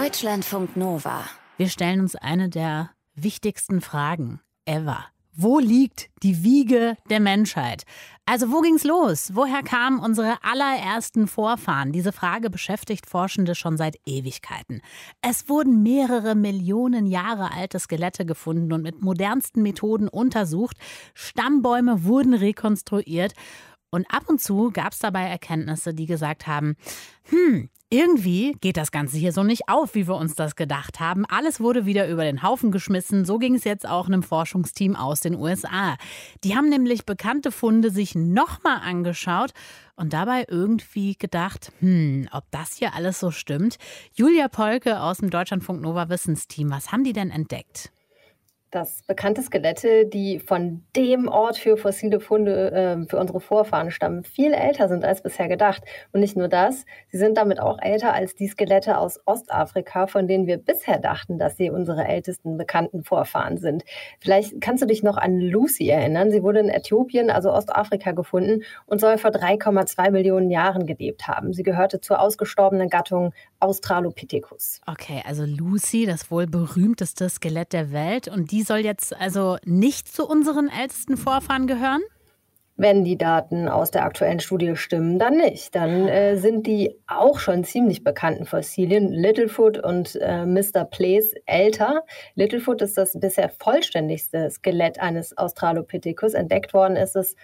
Deutschlandfunk Nova. Wir stellen uns eine der wichtigsten Fragen ever. Wo liegt die Wiege der Menschheit? Also wo ging's los? Woher kamen unsere allerersten Vorfahren? Diese Frage beschäftigt Forschende schon seit Ewigkeiten. Es wurden mehrere Millionen Jahre alte Skelette gefunden und mit modernsten Methoden untersucht. Stammbäume wurden rekonstruiert. Und ab und zu gab es dabei Erkenntnisse, die gesagt haben, irgendwie geht das Ganze hier so nicht auf, wie wir uns das gedacht haben. Alles wurde wieder über den Haufen geschmissen. So ging es jetzt auch einem Forschungsteam aus den USA. Die haben nämlich bekannte Funde sich nochmal angeschaut und dabei irgendwie gedacht, ob das hier alles so stimmt. Julia Polke aus dem Deutschlandfunk Nova Wissensteam, was haben die denn entdeckt? Dass bekannte Skelette, die von dem Ort für fossile Funde für unsere Vorfahren stammen, viel älter sind als bisher gedacht. Und nicht nur das, sie sind damit auch älter als die Skelette aus Ostafrika, von denen wir bisher dachten, dass sie unsere ältesten bekannten Vorfahren sind. Vielleicht kannst du dich noch an Lucy erinnern. Sie wurde in Äthiopien, also Ostafrika, gefunden und soll vor 3,2 Millionen Jahren gelebt haben. Sie gehörte zur ausgestorbenen Gattung Australopithecus. Okay, also Lucy, das wohl berühmteste Skelett der Welt. Und die soll jetzt also nicht zu unseren ältesten Vorfahren gehören? Wenn die Daten aus der aktuellen Studie stimmen, dann nicht. Dann sind die auch schon ziemlich bekannten Fossilien, Littlefoot und Mr. Place, älter. Littlefoot ist das bisher vollständigste Skelett eines Australopithecus. Entdeckt worden ist es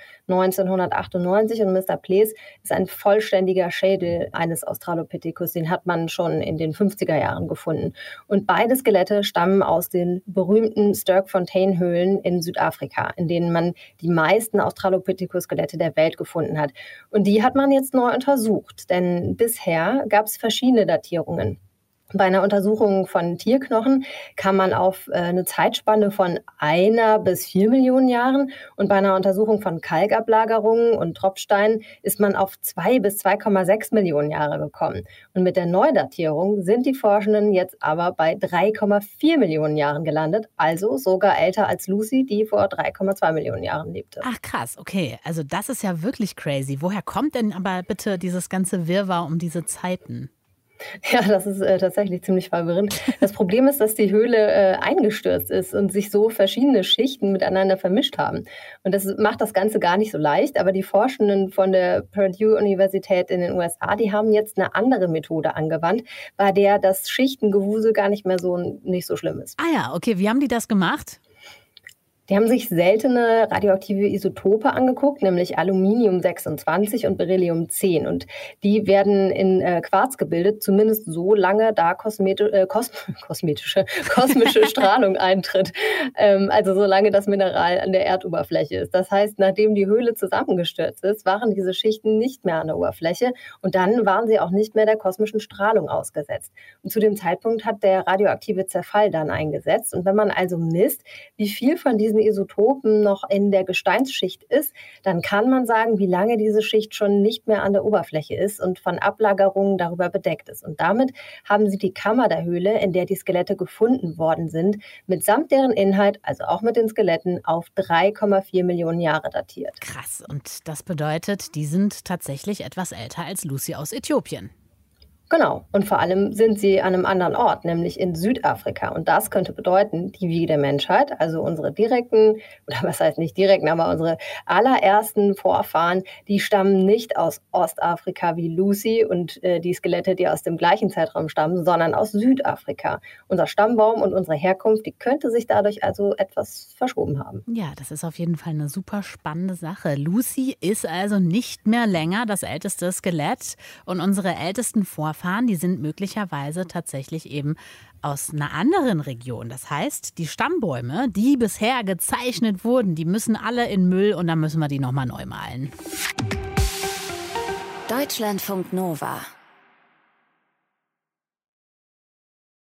1998 und Mr. Place ist ein vollständiger Schädel eines Australopithecus. Den hat man schon in den 50er Jahren gefunden. Und beide Skelette stammen aus den berühmten Sterkfontein-Höhlen in Südafrika, in denen man die meisten Australopithecus Skelette der Welt gefunden hat. Und die hat man jetzt neu untersucht, denn bisher gab es verschiedene Datierungen. Bei einer Untersuchung von Tierknochen kam man auf eine Zeitspanne von 1 bis 4 Millionen Jahren und bei einer Untersuchung von Kalkablagerungen und Tropfsteinen ist man auf 2 bis 2,6 Millionen Jahre gekommen. Und mit der Neudatierung sind die Forschenden jetzt aber bei 3,4 Millionen Jahren gelandet, also sogar älter als Lucy, die vor 3,2 Millionen Jahren lebte. Ach krass, okay. Also das ist ja wirklich crazy. Woher kommt denn aber bitte dieses ganze Wirrwarr um diese Zeiten? Ja, das ist tatsächlich ziemlich verwirrend. Das Problem ist, dass die Höhle eingestürzt ist und sich so verschiedene Schichten miteinander vermischt haben. Und das macht das Ganze gar nicht so leicht. Aber die Forschenden von der Purdue-Universität in den USA, die haben jetzt eine andere Methode angewandt, bei der das Schichtengewusel gar nicht so schlimm ist. Ah ja, okay. Wie haben die das gemacht? Die haben sich seltene radioaktive Isotope angeguckt, nämlich Aluminium-26 und Beryllium-10. Und die werden in Quarz gebildet, zumindest so lange, da kosmische Strahlung eintritt. Also so lange das Mineral an der Erdoberfläche ist. Das heißt, nachdem die Höhle zusammengestürzt ist, waren diese Schichten nicht mehr an der Oberfläche. Und dann waren sie auch nicht mehr der kosmischen Strahlung ausgesetzt. Und zu dem Zeitpunkt hat der radioaktive Zerfall dann eingesetzt. Und wenn man also misst, wie viel von diesen Isotopen noch in der Gesteinsschicht ist, dann kann man sagen, wie lange diese Schicht schon nicht mehr an der Oberfläche ist und von Ablagerungen darüber bedeckt ist. Und damit haben sie die Kammer der Höhle, in der die Skelette gefunden worden sind, mitsamt deren Inhalt, also auch mit den Skeletten, auf 3,4 Millionen Jahre datiert. Krass. Und das bedeutet, die sind tatsächlich etwas älter als Lucy aus Äthiopien. Genau. Und vor allem sind sie an einem anderen Ort, nämlich in Südafrika. Und das könnte bedeuten, die Wiege der Menschheit, also unsere direkten, oder was heißt nicht direkten, aber unsere allerersten Vorfahren, die stammen nicht aus Ostafrika wie Lucy und die Skelette, die aus dem gleichen Zeitraum stammen, sondern aus Südafrika. Unser Stammbaum und unsere Herkunft, die könnte sich dadurch also etwas verschoben haben. Ja, das ist auf jeden Fall eine super spannende Sache. Lucy ist also nicht mehr länger das älteste Skelett und unsere ältesten Vorfahren, die sind möglicherweise tatsächlich eben aus einer anderen Region. Das heißt, die Stammbäume, die bisher gezeichnet wurden, die müssen alle in Müll und dann müssen wir die nochmal neu malen. Deutschlandfunk Nova.